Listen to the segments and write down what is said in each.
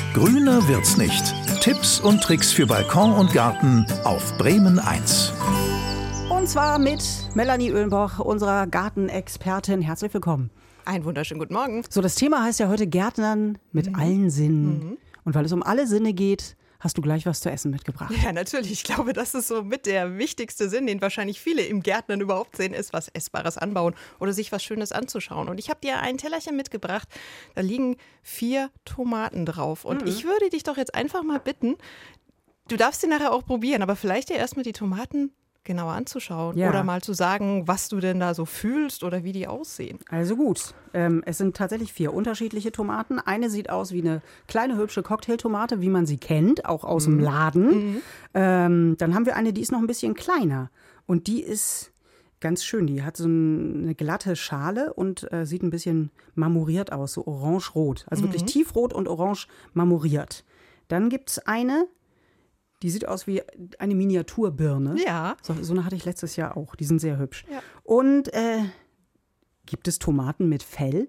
Grüner wird's nicht. Tipps und Tricks für Balkon und Garten auf Bremen 1. Und zwar mit Melanie Oehlenbach, unserer Gartenexpertin. Herzlich willkommen. Einen wunderschönen guten Morgen. So, das Thema heißt ja heute Gärtnern mit allen Sinnen. Und weil es um alle Sinne geht, hast du gleich was zu essen mitgebracht. Ja, natürlich. Ich glaube, das ist so mit der wichtigste Sinn, den wahrscheinlich viele im Gärtnern überhaupt sehen, ist was Essbares anbauen oder sich was Schönes anzuschauen. Und ich habe dir ein Tellerchen mitgebracht, da liegen 4 Tomaten drauf. Und ich würde dich doch jetzt einfach mal bitten, du darfst sie nachher auch probieren, aber vielleicht dir erstmal die Tomaten genauer anzuschauen oder mal zu sagen, was du denn da so fühlst oder wie die aussehen. Also gut, es sind tatsächlich 4 unterschiedliche Tomaten. Eine sieht aus wie eine kleine, hübsche Cocktailtomate, wie man sie kennt, auch aus dem Laden. Dann haben wir eine, die ist noch ein bisschen kleiner und die ist ganz schön. Die hat so eine glatte Schale und sieht ein bisschen marmoriert aus, so orange-rot. Also wirklich tiefrot und orange marmoriert. Dann gibt es eine, die sieht aus wie eine Miniaturbirne. Ja. So eine hatte ich letztes Jahr auch. Die sind sehr hübsch. Ja. Und gibt es Tomaten mit Fell?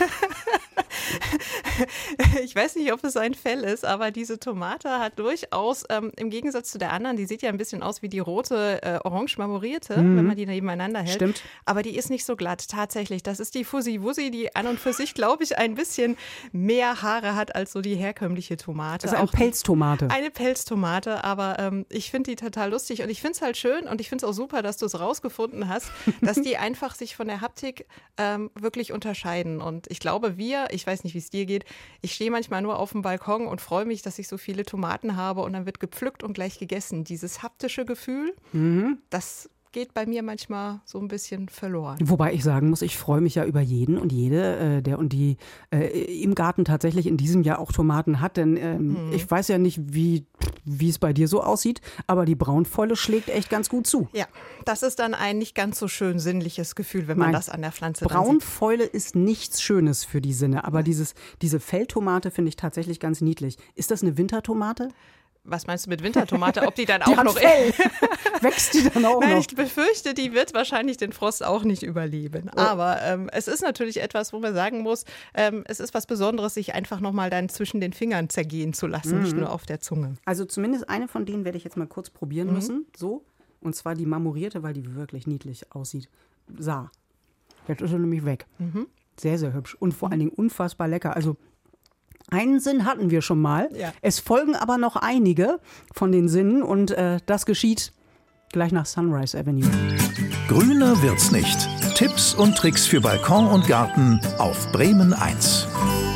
Ich weiß nicht, ob es ein Fell ist, aber diese Tomate hat durchaus, im Gegensatz zu der anderen, die sieht ja ein bisschen aus wie die rote, orange marmorierte, wenn man die nebeneinander hält. Stimmt. Aber die ist nicht so glatt, tatsächlich. Das ist die Fuzzy Wuzzy, die an und für sich, glaube ich, ein bisschen mehr Haare hat als so die herkömmliche Tomate. Also eine Pelztomate. Eine Pelztomate, aber ich finde die total lustig und ich finde es halt schön und ich finde es auch super, dass du es rausgefunden hast, dass die einfach sich von der Haptik wirklich unterscheiden. Und ich glaube, ich weiß nicht, wie es dir geht, ich stehe manchmal nur auf dem Balkon und freue mich, dass ich so viele Tomaten habe und dann wird gepflückt und gleich gegessen. Dieses haptische Gefühl, das geht bei mir manchmal so ein bisschen verloren. Wobei ich sagen muss, ich freue mich ja über jeden und jede, der und die im Garten tatsächlich in diesem Jahr auch Tomaten hat. Denn ich weiß ja nicht, wie es bei dir so aussieht, aber die Braunfäule schlägt echt ganz gut zu. Ja, das ist dann ein nicht ganz so schön sinnliches Gefühl, wenn man das an der Pflanze dann sieht. Braunfäule ist nichts Schönes für die Sinne, aber diese Feldtomate finde ich tatsächlich ganz niedlich. Ist das eine Wintertomate? Was meinst du mit Wintertomate? Ob die dann Die auch hat noch Fell. Wächst die dann auch Nein, noch? ich befürchte, die wird wahrscheinlich den Frost auch nicht überleben. Aber es ist natürlich etwas, wo man sagen muss, es ist was Besonderes, sich einfach nochmal dann zwischen den Fingern zergehen zu lassen, nicht nur auf der Zunge. Also zumindest eine von denen werde ich jetzt mal kurz probieren müssen. So. Und zwar die marmorierte, weil die wirklich niedlich aussieht. Jetzt ist sie nämlich weg. Sehr, sehr hübsch. Und vor allen Dingen unfassbar lecker. Also einen Sinn hatten wir schon mal. Ja. Es folgen aber noch einige von den Sinnen und das geschieht gleich nach Sunrise Avenue. Grüner wird's nicht. Tipps und Tricks für Balkon und Garten auf Bremen 1.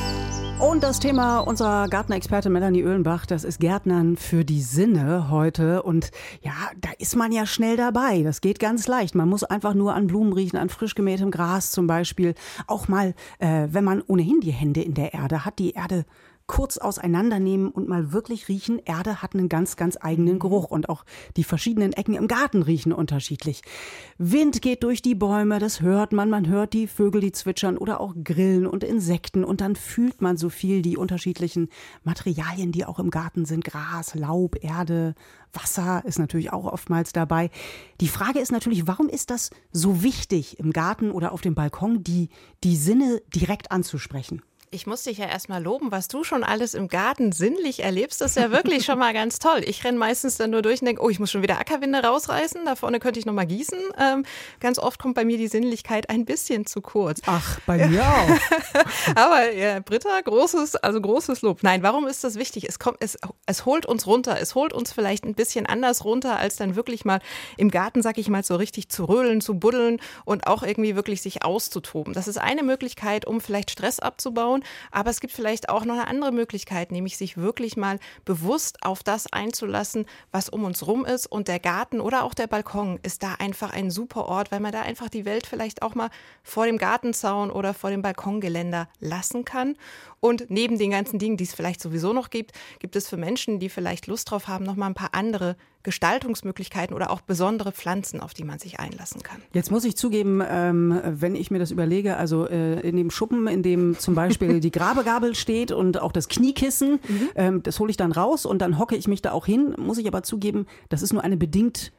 Und das Thema unserer Gartenexpertin Melanie Oehlenbach, das ist Gärtnern für die Sinne heute. Und ja, da ist man ja schnell dabei. Das geht ganz leicht. Man muss einfach nur an Blumen riechen, an frisch gemähtem Gras zum Beispiel. Auch mal, wenn man ohnehin die Hände in der Erde hat, die Erde kurz auseinandernehmen und mal wirklich riechen. Erde hat einen ganz, ganz eigenen Geruch und auch die verschiedenen Ecken im Garten riechen unterschiedlich. Wind geht durch die Bäume, das hört man. Man hört die Vögel, die zwitschern oder auch Grillen und Insekten und dann fühlt man so viel die unterschiedlichen Materialien, die auch im Garten sind. Gras, Laub, Erde, Wasser ist natürlich auch oftmals dabei. Die Frage ist natürlich, warum ist das so wichtig im Garten oder auf dem Balkon, die Sinne direkt anzusprechen? Ich muss dich ja erstmal loben, was du schon alles im Garten sinnlich erlebst, das ist ja wirklich schon mal ganz toll. Ich renne meistens dann nur durch und denke, ich muss schon wieder Ackerwinde rausreißen, da vorne könnte ich noch mal gießen. Ganz oft kommt bei mir die Sinnlichkeit ein bisschen zu kurz. Ach, bei mir auch. Aber ja, Britta, großes Lob. Nein, warum ist das wichtig? Es holt uns runter, es holt uns vielleicht ein bisschen anders runter, als dann wirklich mal im Garten, sag ich mal, so richtig zu rödeln, zu buddeln und auch irgendwie wirklich sich auszutoben. Das ist eine Möglichkeit, um vielleicht Stress abzubauen. Aber es gibt vielleicht auch noch eine andere Möglichkeit, nämlich sich wirklich mal bewusst auf das einzulassen, was um uns rum ist. Und der Garten oder auch der Balkon ist da einfach ein super Ort, weil man da einfach die Welt vielleicht auch mal vor dem Gartenzaun oder vor dem Balkongeländer lassen kann. Und neben den ganzen Dingen, die es vielleicht sowieso noch gibt, gibt es für Menschen, die vielleicht Lust drauf haben, noch mal ein paar andere Gestaltungsmöglichkeiten oder auch besondere Pflanzen, auf die man sich einlassen kann. Jetzt muss ich zugeben, wenn ich mir das überlege, also in dem Schuppen, in dem zum Beispiel die Grabegabel steht und auch das Kniekissen, das hole ich dann raus und dann hocke ich mich da auch hin, muss ich aber zugeben, das ist nur eine bedingt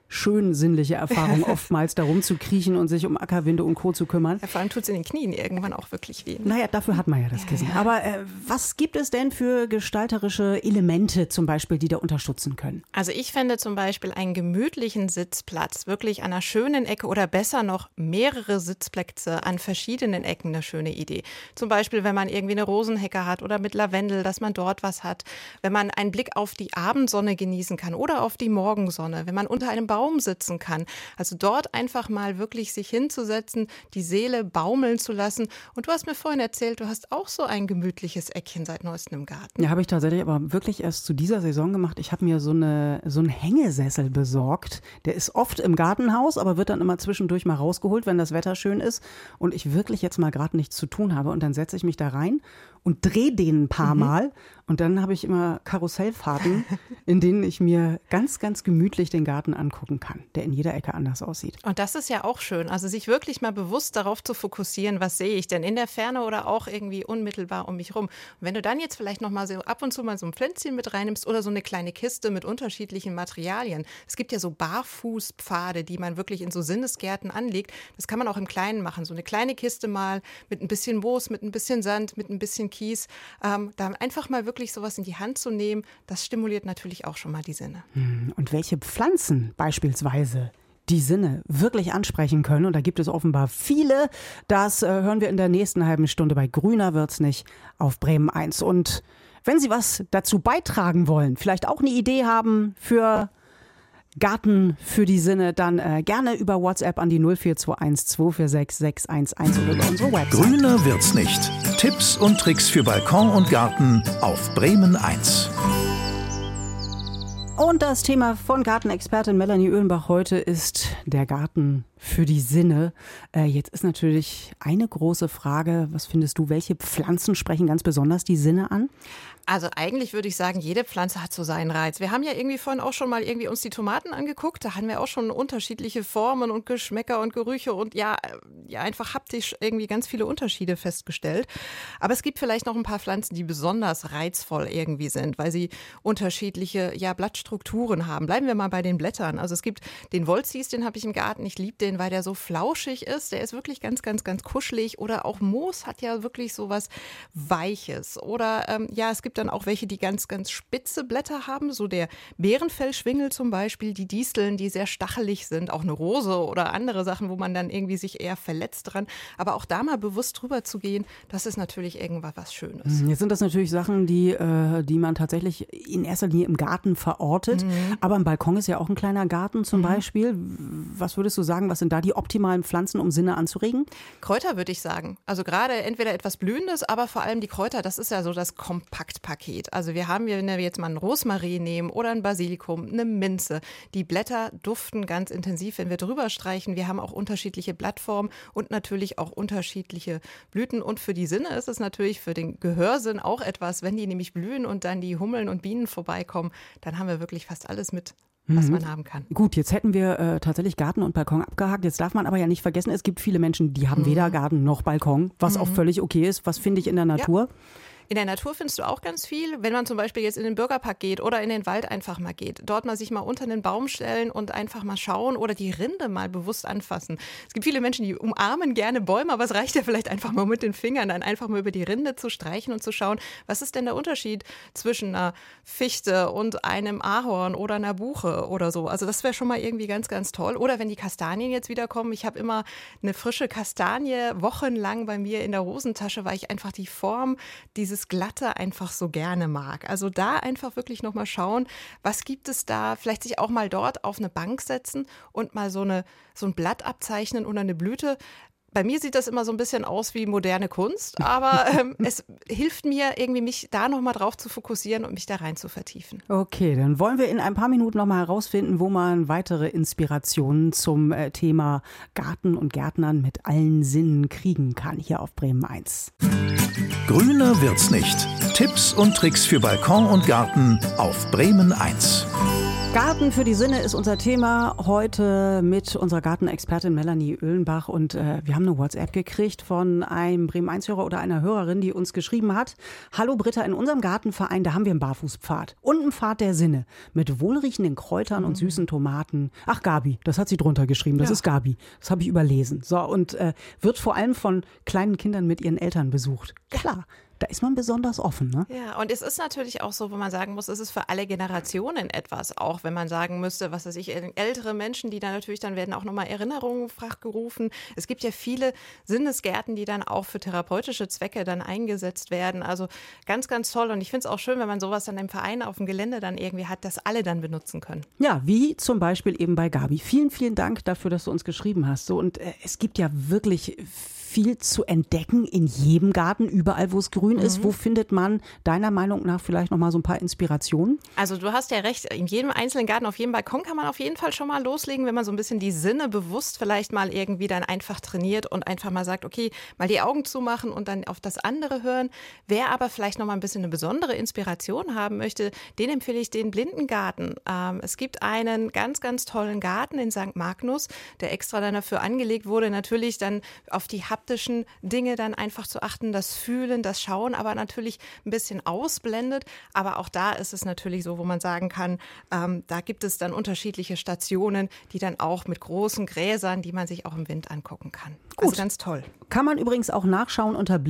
schön sinnliche Erfahrung, oftmals darum zu kriechen und sich um Ackerwinde und Co. zu kümmern. Ja, vor allem tut es in den Knien irgendwann auch wirklich weh. Naja, dafür hat man ja das Kissen. Aber was gibt es denn für gestalterische Elemente zum Beispiel, die da unterstützen können? Also ich fände zum Beispiel einen gemütlichen Sitzplatz wirklich an einer schönen Ecke oder besser noch mehrere Sitzplätze an verschiedenen Ecken eine schöne Idee. Zum Beispiel, wenn man irgendwie eine Rosenhecke hat oder mit Lavendel, dass man dort was hat. Wenn man einen Blick auf die Abendsonne genießen kann oder auf die Morgensonne. Wenn man unter einem Baum sitzen kann. Also dort einfach mal wirklich sich hinzusetzen, die Seele baumeln zu lassen. Und du hast mir vorhin erzählt, du hast auch so ein gemütliches Eckchen seit neuestem im Garten. Ja, habe ich tatsächlich aber wirklich erst zu dieser Saison gemacht. Ich habe mir so einen Hängesessel besorgt. Der ist oft im Gartenhaus, aber wird dann immer zwischendurch mal rausgeholt, wenn das Wetter schön ist und ich wirklich jetzt mal gerade nichts zu tun habe. Und dann setze ich mich da rein und drehe den ein paar Mal. Und dann habe ich immer Karussellfahrten, in denen ich mir ganz, ganz gemütlich den Garten angucken kann, der in jeder Ecke anders aussieht. Und das ist ja auch schön. Also sich wirklich mal bewusst darauf zu fokussieren, was sehe ich denn in der Ferne oder auch irgendwie unmittelbar um mich rum. Und wenn du dann jetzt vielleicht noch mal so ab und zu mal so ein Pflänzchen mit reinnimmst oder so eine kleine Kiste mit unterschiedlichen Materialien. Es gibt ja so Barfußpfade, die man wirklich in so Sinnesgärten anlegt. Das kann man auch im Kleinen machen. So eine kleine Kiste mal mit ein bisschen Moos, mit ein bisschen Sand, mit ein bisschen Kies. Da einfach mal wirklich sowas in die Hand zu nehmen, das stimuliert natürlich auch schon mal die Sinne. Und welche Pflanzen beispielsweise die Sinne wirklich ansprechen können, und da gibt es offenbar viele, das hören wir in der nächsten halben Stunde bei Grüner wird's nicht auf Bremen 1. Und wenn Sie was dazu beitragen wollen, vielleicht auch eine Idee haben für Garten für die Sinne, dann gerne über WhatsApp an die 0421 246 611 oder über unsere Website. Grüner wird's nicht. Tipps und Tricks für Balkon und Garten auf Bremen 1. Und das Thema von Gartenexpertin Melanie Oehlenbach heute ist der Garten für die Sinne. Jetzt ist natürlich eine große Frage, was findest du, welche Pflanzen sprechen ganz besonders die Sinne an? Also eigentlich würde ich sagen, jede Pflanze hat so seinen Reiz. Wir haben ja irgendwie vorhin auch schon mal irgendwie uns die Tomaten angeguckt. Da haben wir auch schon unterschiedliche Formen und Geschmäcker und Gerüche und ja einfach haptisch irgendwie ganz viele Unterschiede festgestellt. Aber es gibt vielleicht noch ein paar Pflanzen, die besonders reizvoll irgendwie sind, weil sie unterschiedliche Blattstrukturen haben. Bleiben wir mal bei den Blättern. Also es gibt den Wollzies, den habe ich im Garten. Ich liebe den, weil der so flauschig ist. Der ist wirklich ganz, ganz, ganz kuschelig. Oder auch Moos hat ja wirklich so was Weiches. Oder es gibt dann auch welche, die ganz, ganz spitze Blätter haben, so der Bärenfellschwingel zum Beispiel, die Disteln, die sehr stachelig sind, auch eine Rose oder andere Sachen, wo man dann irgendwie sich eher verletzt dran. Aber auch da mal bewusst drüber zu gehen, das ist natürlich irgendwas was Schönes. Jetzt sind das natürlich Sachen, die man tatsächlich in erster Linie im Garten verortet. Aber im Balkon ist ja auch ein kleiner Garten zum Beispiel. Was würdest du sagen, was sind da die optimalen Pflanzen, um Sinne anzuregen? Kräuter würde ich sagen. Also gerade entweder etwas Blühendes, aber vor allem die Kräuter, das ist ja so das Kompaktpaket. Also wenn wir jetzt mal einen Rosmarin nehmen oder ein Basilikum, eine Minze. Die Blätter duften ganz intensiv, wenn wir drüber streichen. Wir haben auch unterschiedliche Blattformen und natürlich auch unterschiedliche Blüten. Und für die Sinne ist es natürlich für den Gehörsinn auch etwas, wenn die nämlich blühen und dann die Hummeln und Bienen vorbeikommen, dann haben wir wirklich fast alles mit, was man haben kann. Gut, jetzt hätten wir tatsächlich Garten und Balkon abgehakt. Jetzt darf man aber ja nicht vergessen, es gibt viele Menschen, die haben weder Garten noch Balkon, was auch völlig okay ist. Was finde ich in der Natur? Ja. In der Natur findest du auch ganz viel, wenn man zum Beispiel jetzt in den Bürgerpark geht oder in den Wald einfach mal geht. Dort mal sich mal unter einen Baum stellen und einfach mal schauen oder die Rinde mal bewusst anfassen. Es gibt viele Menschen, die umarmen gerne Bäume, aber es reicht ja vielleicht einfach mal mit den Fingern, dann einfach mal über die Rinde zu streichen und zu schauen, was ist denn der Unterschied zwischen einer Fichte und einem Ahorn oder einer Buche oder so. Also das wäre schon mal irgendwie ganz, ganz toll. Oder wenn die Kastanien jetzt wiederkommen, ich habe immer eine frische Kastanie wochenlang bei mir in der Hosentasche, weil ich einfach die Form dieses Glatte einfach so gerne mag. Also da einfach wirklich nochmal schauen, was gibt es da, vielleicht sich auch mal dort auf eine Bank setzen und mal so ein Blatt abzeichnen oder eine Blüte. Bei mir sieht das immer so ein bisschen aus wie moderne Kunst, aber es hilft mir irgendwie, mich da nochmal drauf zu fokussieren und mich da rein zu vertiefen. Okay, dann wollen wir in ein paar Minuten nochmal herausfinden, wo man weitere Inspirationen zum Thema Garten und Gärtnern mit allen Sinnen kriegen kann, hier auf Bremen 1. Grüner wird's nicht. Tipps und Tricks für Balkon und Garten auf Bremen 1. Garten für die Sinne ist unser Thema heute mit unserer Gartenexpertin Melanie Oehlenbach. Und wir haben eine WhatsApp gekriegt von einem Bremen-1-Hörer oder einer Hörerin, die uns geschrieben hat: Hallo Britta, in unserem Gartenverein, da haben wir einen Barfußpfad und einen Pfad der Sinne mit wohlriechenden Kräutern und süßen Tomaten. Ach, Gabi, das hat sie drunter geschrieben. Das ist Gabi. Das habe ich überlesen. So, und wird vor allem von kleinen Kindern mit ihren Eltern besucht. Klar. Da ist man besonders offen, ne? Ja, und es ist natürlich auch so, wo man sagen muss, es ist für alle Generationen etwas, auch wenn man sagen müsste, was weiß ich, ältere Menschen, die dann natürlich, dann werden auch nochmal Erinnerungen wachgerufen. Es gibt ja viele Sinnesgärten, die dann auch für therapeutische Zwecke dann eingesetzt werden. Also ganz, ganz toll. Und ich finde es auch schön, wenn man sowas dann im Verein auf dem Gelände dann irgendwie hat, das alle dann benutzen können. Ja, wie zum Beispiel eben bei Gabi. Vielen, vielen Dank dafür, dass du uns geschrieben hast. So, und es gibt ja wirklich viel zu entdecken in jedem Garten, überall, wo es grün ist. Wo findet man deiner Meinung nach vielleicht noch mal so ein paar Inspirationen? Also du hast ja recht, in jedem einzelnen Garten, auf jedem Balkon kann man auf jeden Fall schon mal loslegen, wenn man so ein bisschen die Sinne bewusst vielleicht mal irgendwie dann einfach trainiert und einfach mal sagt, okay, mal die Augen zumachen und dann auf das andere hören. Wer aber vielleicht noch mal ein bisschen eine besondere Inspiration haben möchte, den empfehle ich den Blindengarten. Es gibt einen ganz, ganz tollen Garten in St. Magnus, der extra dann dafür angelegt wurde, natürlich dann auf die haptischen Dinge dann einfach zu achten, das Fühlen, das Schauen, aber natürlich ein bisschen ausblendet. Aber auch da ist es natürlich so, wo man sagen kann, da gibt es dann unterschiedliche Stationen, die dann auch mit großen Gräsern, die man sich auch im Wind angucken kann. Gut. Also ganz toll. Kann man übrigens auch nachschauen unter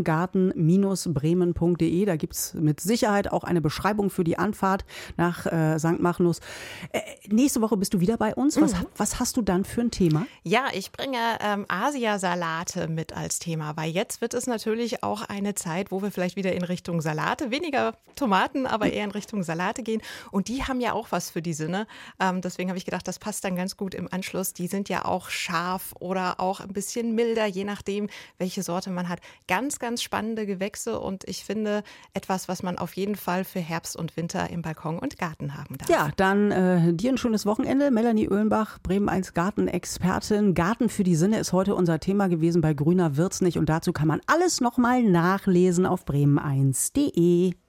blindengarten-bremen.de. Da gibt es mit Sicherheit auch eine Beschreibung für die Anfahrt nach St. Magnus. Nächste Woche bist du wieder bei uns. Was hast du dann für ein Thema? Ja, ich bringe Asiasalate mit als Thema, weil jetzt wird es natürlich auch eine Zeit, wo wir vielleicht wieder in Richtung Salate, weniger Tomaten, aber eher in Richtung Salate gehen. Und die haben ja auch was für die Sinne. Deswegen habe ich gedacht, das passt dann ganz gut im Anschluss. Die sind ja auch scharf oder auch ein bisschen milder, je nachdem, welche Sorte man hat. Ganz, ganz spannende Gewächse und ich finde etwas, was man auf jeden Fall für Herbst und Winter im Balkon und Garten haben darf. Ja, dann dir ein schönes Wochenende. Melanie Oehlenbach, Bremen 1 Gartenexpertin. Garten für die Sinne ist heute unser Thema gewesen bei Grüner wird's nicht. Und dazu kann man alles nochmal nachlesen auf bremen1.de.